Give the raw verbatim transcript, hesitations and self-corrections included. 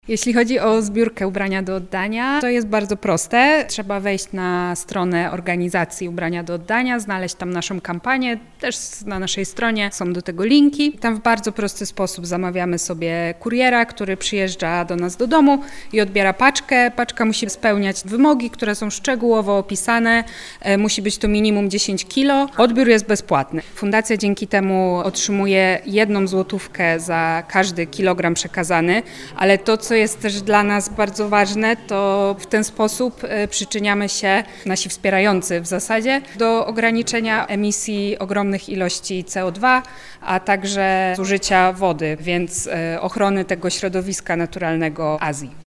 Jeśli chodzi o zbiórkę ubrania do oddania, to jest bardzo proste. Trzeba wejść na stronę organizacji ubrania do oddania, znaleźć tam naszą kampanię, też na naszej stronie są do tego linki. Tam w bardzo prosty sposób zamawiamy sobie kuriera, który przyjeżdża do nas do domu i odbiera paczkę. Paczka musi spełniać wymogi, które są szczegółowo opisane. Musi być to minimum dziesięć kilo. Odbiór jest bezpłatny. Fundacja dzięki temu otrzymuje jedną złotówkę za każdy kilogram przekazany, ale to, co jest też dla nas bardzo ważne, to w ten sposób przyczyniamy się, nasi wspierający w zasadzie, do ograniczenia emisji ogromnych ilości C O dwa, a także zużycia wody, więc ochrony tego środowiska naturalnego Azji.